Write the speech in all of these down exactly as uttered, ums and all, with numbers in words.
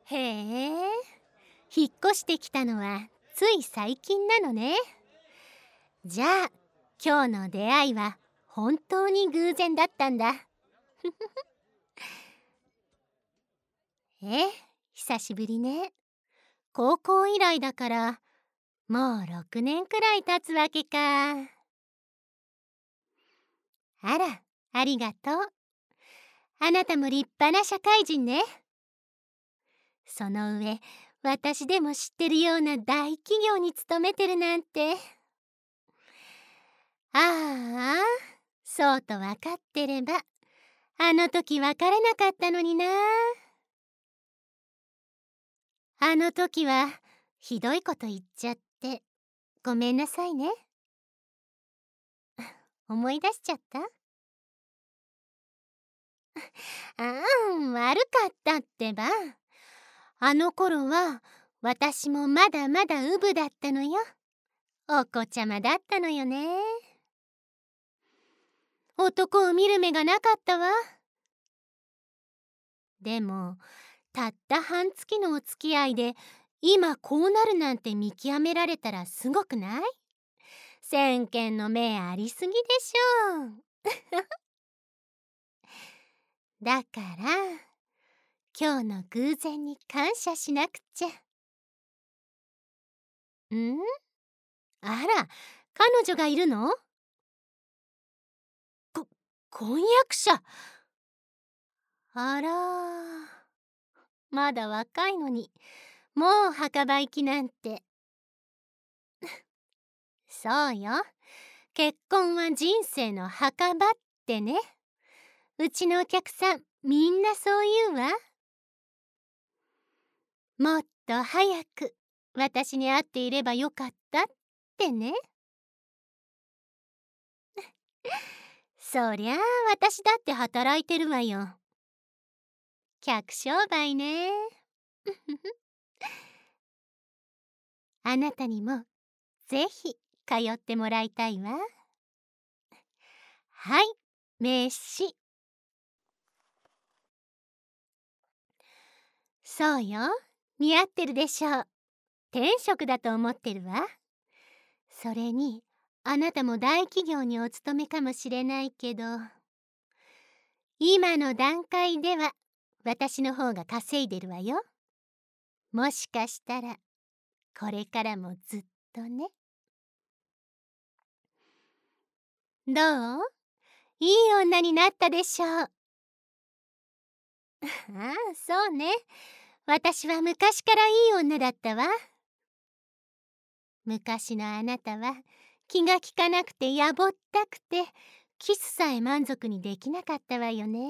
へえ、引っ越してきたのはつい最近なのね。じゃあ、今日の出会いは本当に偶然だったんだ。え、久しぶりね。高校以来だから、もうろくねんくらい経つわけか。あら、ありがとう。あなたも立派な社会人ね。その上、私でも知ってるような大企業に勤めてるなんて。ああ、そうと分かってれば、あの時別れなかったのにな。あの時はひどいこと言っちゃってごめんなさいね。思い出しちゃった？ああ、悪かったってば。あの頃は私もまだまだウブだったのよ。お子ちゃまだったのよね。男を見る目がなかったわ。でもたった半月のお付き合いで今こうなるなんて見極められたらすごくない？先見の明ありすぎでしょう。だから今日の偶然に感謝しなくちゃ。ん？あら、彼女がいるの？こ、婚約者。あら、まだ若いのにもう墓場行きなんて。そうよ、結婚は人生の墓場ってね。うちのお客さんみんなそう言うわ。もっと早く私に会っていればよかったってね。そりゃあ私だって働いてるわよ。客商売ね。あなたにもぜひ通ってもらいたいわ。はい、名刺。そうよ、似合ってるでしょう。天職だと思ってるわ。それにあなたも大企業にお勤めかもしれないけど、今の段階では私の方が稼いでるわよ。もしかしたらこれからもずっとね。どう？いい女になったでしょう。ああ、そうね。私は昔からいい女だったわ。昔のあなたは気が利かなくてやぼったくてキスさえ満足にできなかったわよね。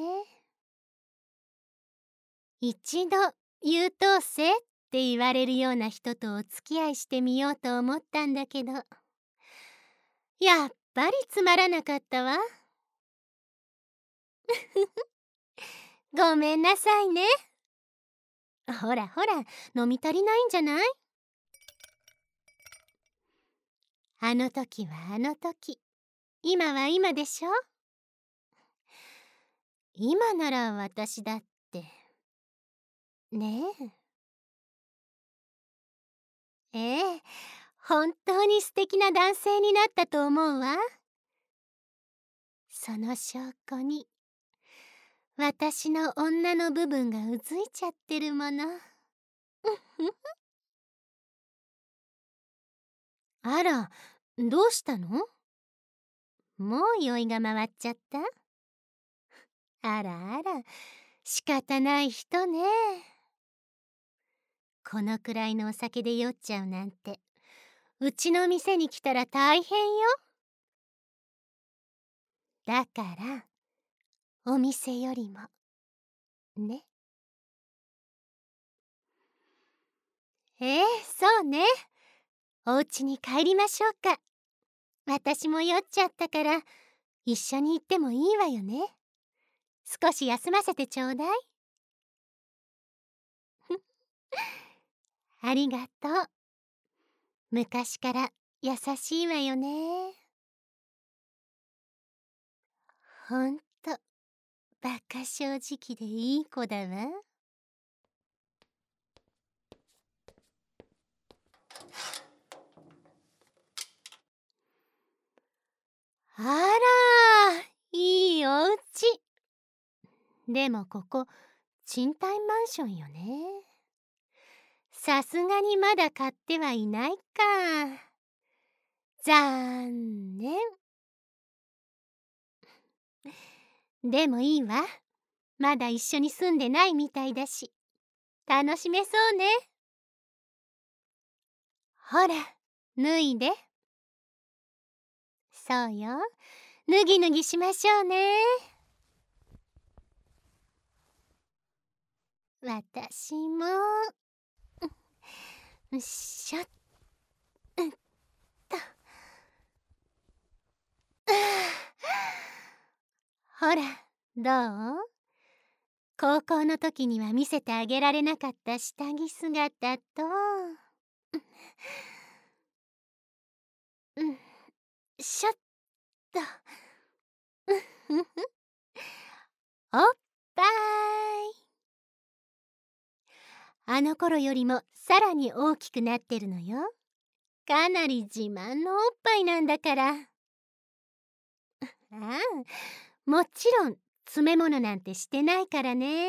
一度優等生って言われるような人とお付き合いしてみようと思ったんだけど、やっぱりつまらなかったわ。ごめんなさいね。ほらほら、飲み足りないんじゃない？あの時はあの時、今は今でしょ。今なら私だってねえ。ええ、本当に素敵な男性になったと思うわ。その証拠に私の女の部分がうずいちゃってるもの。あら、どうしたの？もう酔いが回っちゃった？あらあら、仕方ない人ね。このくらいのお酒で酔っちゃうなんて、うちの店に来たら大変よ。だからお店よりもね。ええ、そうね。お家に帰りましょうか。私も酔っちゃったから一緒に行ってもいいわよね。少し休ませてちょうだい。ありがとう。昔から優しいわよね。ほんとバカ正直でいい子だわ。 あら、いいお家。でもここ賃貸マンションよね。さすがにまだ買ってはいないか。残念。でもいいわ。まだ一緒に住んでないみたいだし、楽しめそうね。ほら、脱いで。そうよ。脱ぎ脱ぎしましょうね。私も。よっしょっと。ほら、どう？高校の時には見せてあげられなかった下着姿と、うん、しょっと。おっぱい。あの頃よりもさらに大きくなってるのよ。かなり自慢のおっぱいなんだから。ああ、もちろん詰め物なんてしてないからね。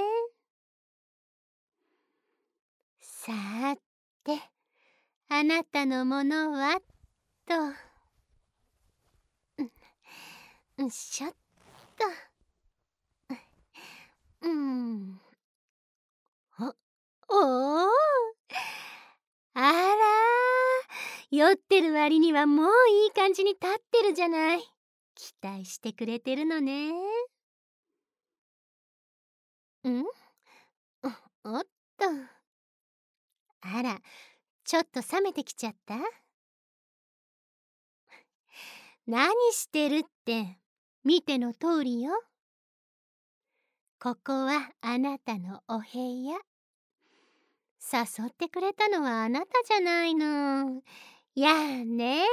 さーて、あなたのものはと、うんしょっと。うん。お、おお。あら、酔ってる割にはもういい感じに立ってるじゃない。期待してくれてるのね。ん？お、おっと。あら、ちょっと冷めてきちゃった？何してるって、見ての通りよ。ここはあなたのお部屋。誘ってくれたのはあなたじゃないの。やあね。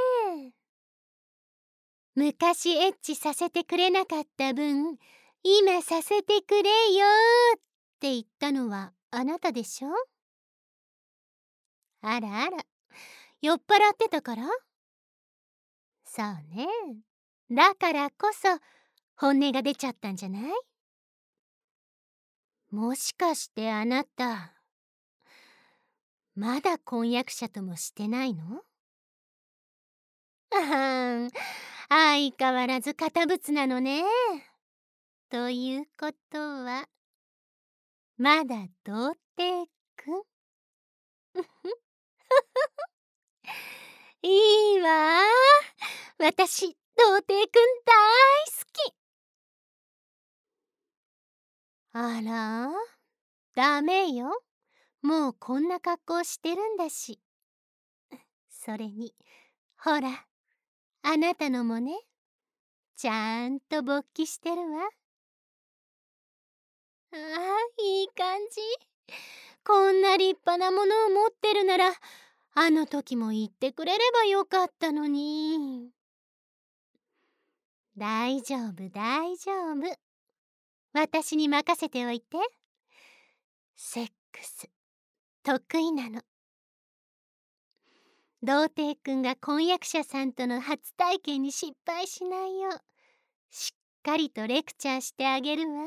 昔エッチさせてくれなかった分、今させてくれよって言ったのはあなたでしょ？あらあら、酔っ払ってたから？そうね。だからこそ本音が出ちゃったんじゃない？もしかしてあなた、まだ婚約者ともしてないの？あはん、相変わらず堅物なのね。ということは、まだ童貞くん？いいわ。私、童貞くん大好き。あら、ダメよ。もうこんな格好してるんだし。それに、ほら、あなたのもね、ちゃんと勃起してるわ。ああ、いい感じ。こんな立派なものを持ってるなら、あの時も言ってくれればよかったのに。大丈夫、大丈夫。私に任せておいて。セックス、得意なの。童貞くんが婚約者さんとの初体験に失敗しないよう、しっかりとレクチャーしてあげるわ。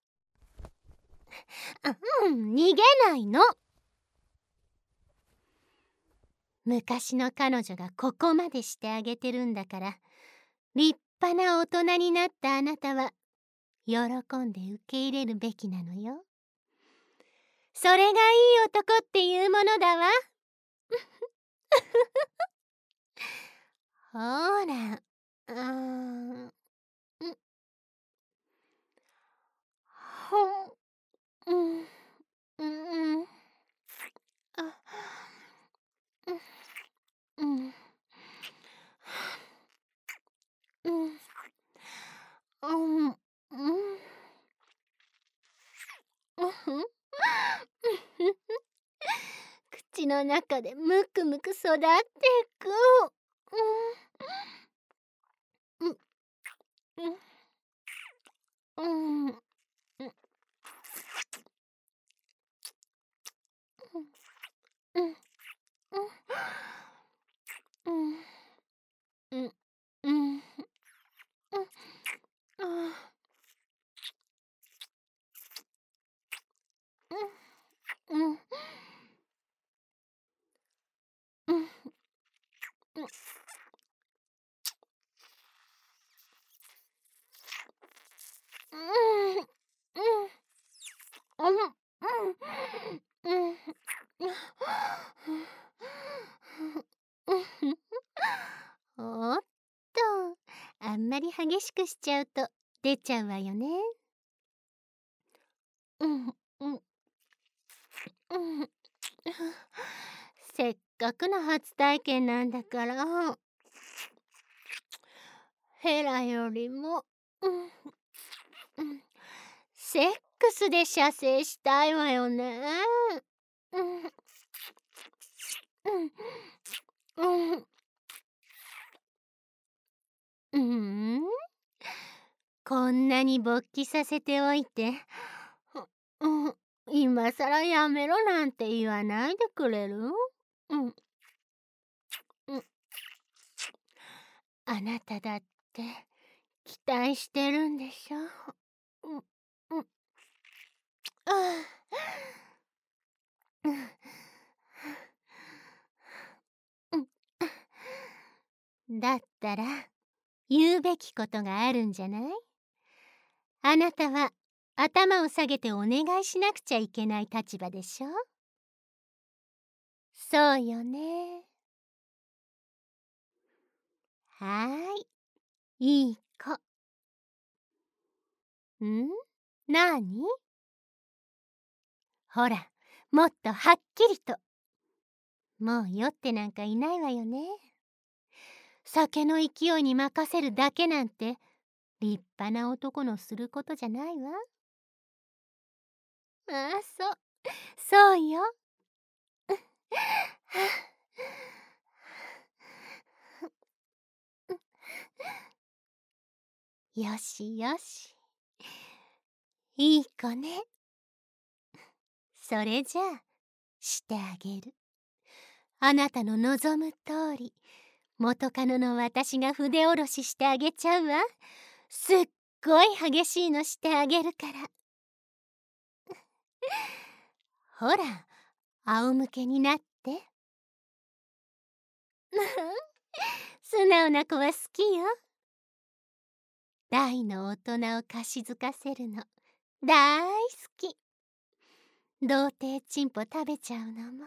うん、逃げないの。昔の彼女がここまでしてあげてるんだから、立派な大人になったあなたは喜んで受け入れるべきなのよ。それがいい男っていうものだわ。ほら、うーん、うほん、うん、うん、うん、あ、うん、うん、うん、うん、うん、うん、口の中でむくむく育っていく。うん、うん、うん、うん、うん、うん、うん、うん、うん。 おっと、あんまり激しくしちゃうと出ちゃうわよね。うんうんうんせっかくの初体験なんだから、ヘラよりも、うんうんセックスで射精したいわよね。うんうんうんうーん、こんなに勃起させておいて、うん、今さらやめろなんて言わないでくれる？うんうん、あなただって期待してるんでしょ？うんうん、ああ、うんうん、だったら言うべきことがあるんじゃない？あなたは頭を下げてお願いしなくちゃいけない立場でしょ？そうよね。はーい、いい子。ん？なに？ほら、もっとはっきりと。もう酔ってなんかいないわよね。酒の勢いに任せるだけなんて立派な男のすることじゃないわ。ああ、そう、そうよ。よしよし。いい子ね。それじゃあ、してあげる。あなたの望む通り、元カノの私が筆下ろししてあげちゃうわ。すっごい激しいのしてあげるから。ほら、仰向けになって。素直な子は好きよ。大の大人をかしずかせるの大好き。童貞チンポ食べちゃうのも。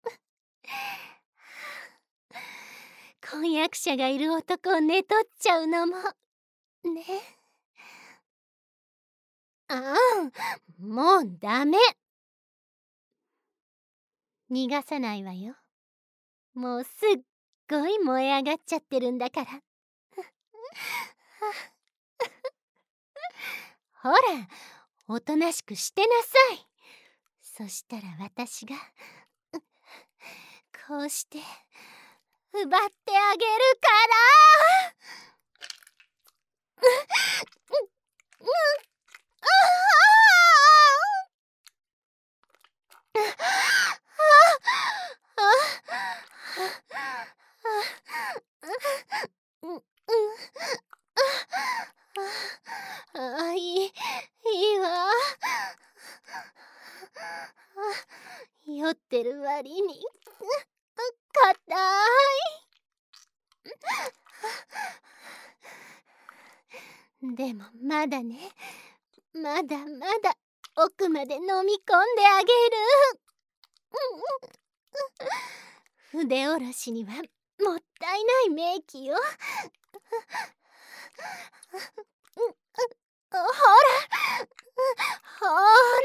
婚約者がいる男を寝取っちゃうのもね。ああ、もうダメ。逃がさないわよ。もうすっごい燃え上がっちゃってるんだから。ほら、おとなしくしてなさい。そしたら私がこうして奪ってあげるから。あ、いい、いいわ。酔ってる割に硬い。でもまだね、まだまだ奥まで飲み込んであげる。筆下ろしにはもったいない名器よ。ほら、ほら、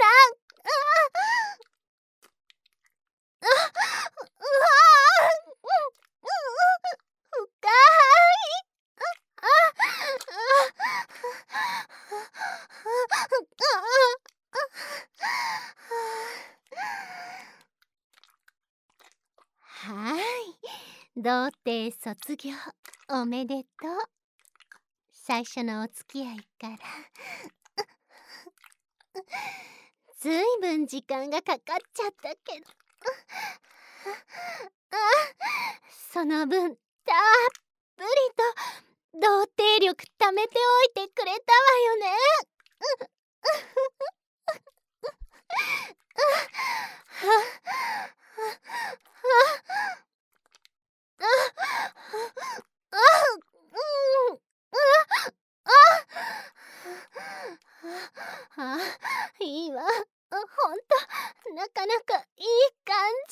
あ、うわ深い。あ、はい、童貞卒業おめでとう。最初のお付き合いからずいぶん時間がかかっちゃったけど、あ、その分たっぷりと童貞力貯めておいてくれたわよね。あ、いいわ。ほなかなかいい感じ。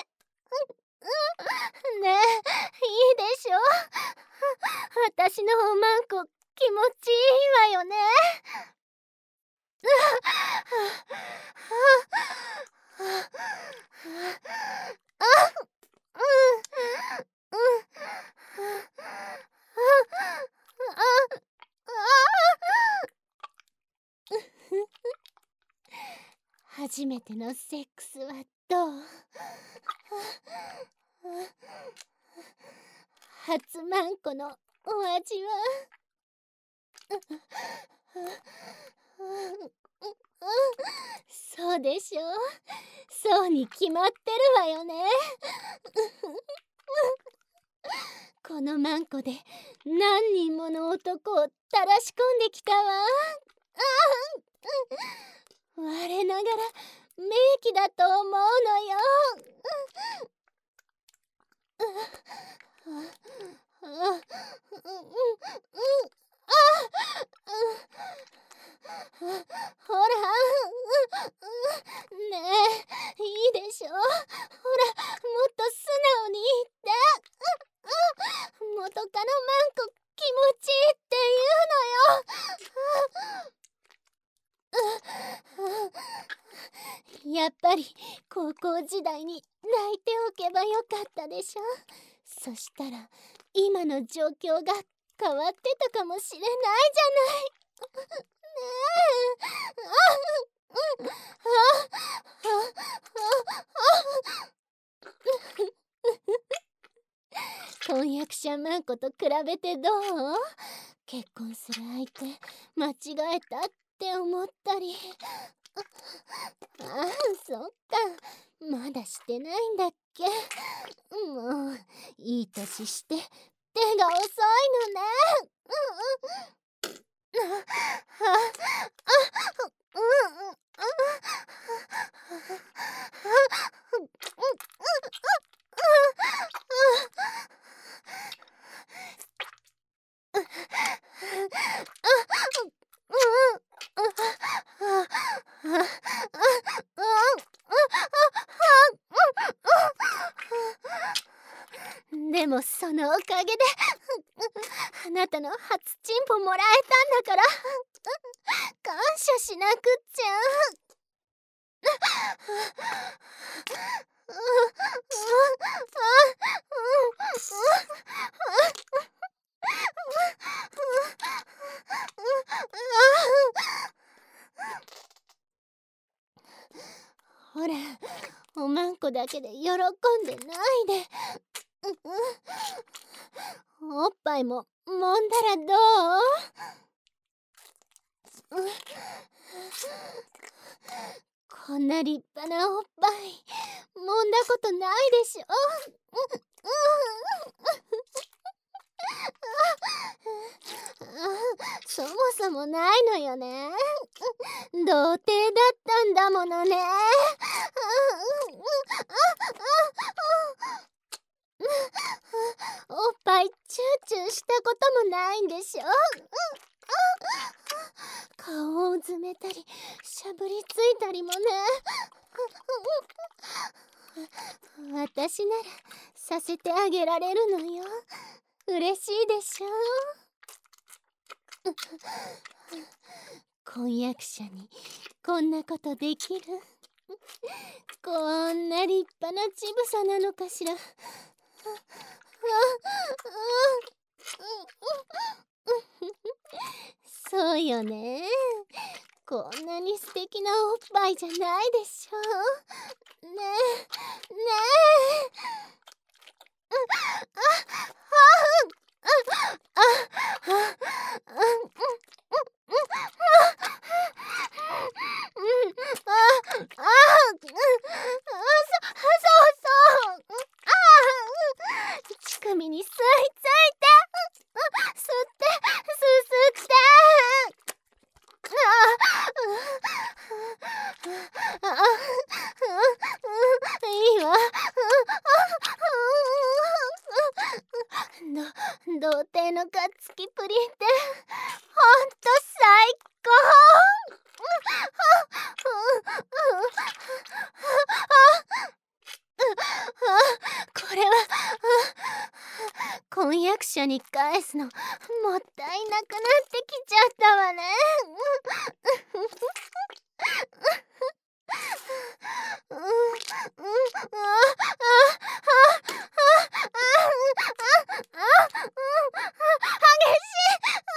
ねえ、いいでしょ。私のおまんこ気持ちいいわよね。初めてのセックスはどう？初まんこのお味は？そうでしょう。そうに決まってるわよね。このまんこで何人もの男をたらし込んできたわ。我ながら名器だと思うのよ。ほら、ねえ、いいでしょ。ほら、もっと素直に言って。元カノまんこ気持ちいいって言うのよ。やっぱり高校時代に泣いておけばよかったでしょ。そしたら今の状況が変わってたかもしれないじゃない。ねえ。婚約者まんこと比べてどう？結婚する相手間違えたって思ったり。ああ、そっか、まだしてないんだっけ。もういい年して手が遅いのね。でもそのおかげであなたの初チンポもらえたんだから感謝しなくっちゃ。ほら、おまんこだけで喜んでないで。おっぱいも揉んだらどう？こんな立派なおっぱい揉んだことないでしょ。そもそもないのよね。童貞だったんだものね。おっぱいチューチューしたこともないんでしょ。顔をうずめたりしゃぶりついたりもね。私ならさせてあげられるのよ。嬉しいでしょ。婚約者にこんなことできる？こんな立派な乳房なのかしら。そうよね。こんなに素敵なおっぱいじゃないでしょ。ねえ、ねえ。乳首に吸い付いて、吸って、すすって。いいわ。ど童貞のがっつきプリってほんと最高。 所に返すのもったいなくなってきちゃったわね。うんうん、ああああああ激しい。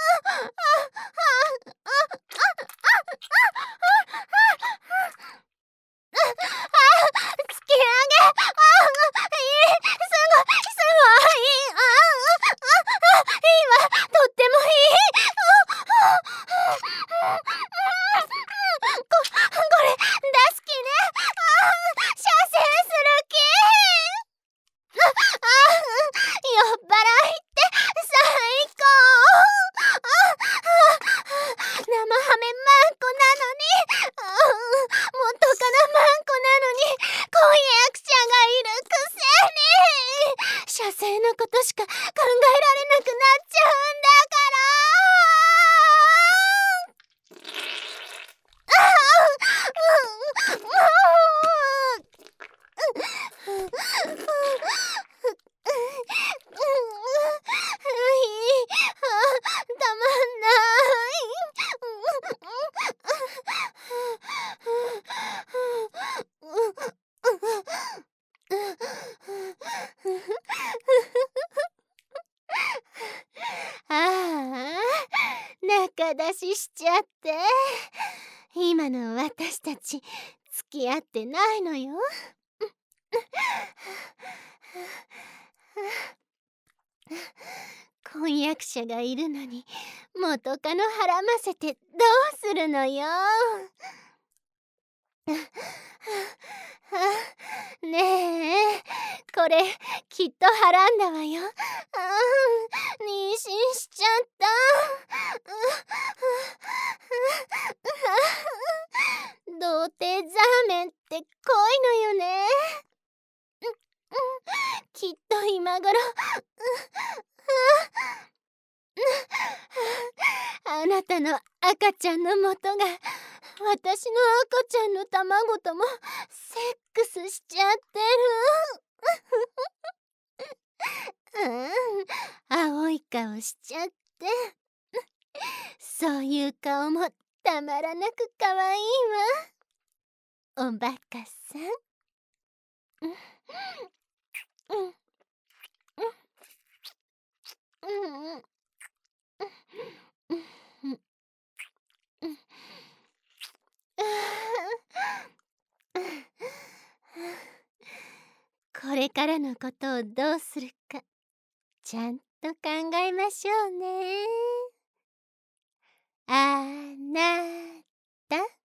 突き上げ、ああ、いい、すごい、すごい、ああ、ああ、いいわ、とってもいい。ああ、こ、これ、出す気ね。ああ、射精する気。ああ、酔っ払いって最高。ああ、生ハメマンコなのに、ああ、元カノマンコなのに婚約者がいるくせに、射精のことしか考えられなくなっちゃうんだから。ああ、もうたまんないああ、仲出ししちゃって、今の私たち付き合ってないのよ。婚約者がいるのに元カノはらませてどうするのよ。ねえ、これきっとはらんだわよ。あー、妊娠しちゃった。童貞ザーメンって濃いのよね。きっと今頃あなたの赤ちゃんの元が私の赤ちゃんの卵ともセックスしちゃってる。うん、青い顔しちゃって、そういう顔もたまらなくかわいいわ。おバカさん。うんうんうんうんうんうんこれからのことをどうするかちゃんと考えましょうね。あなた。